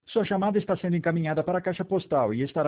Sua chamada está sendo encaminhada para a caixa postal e estará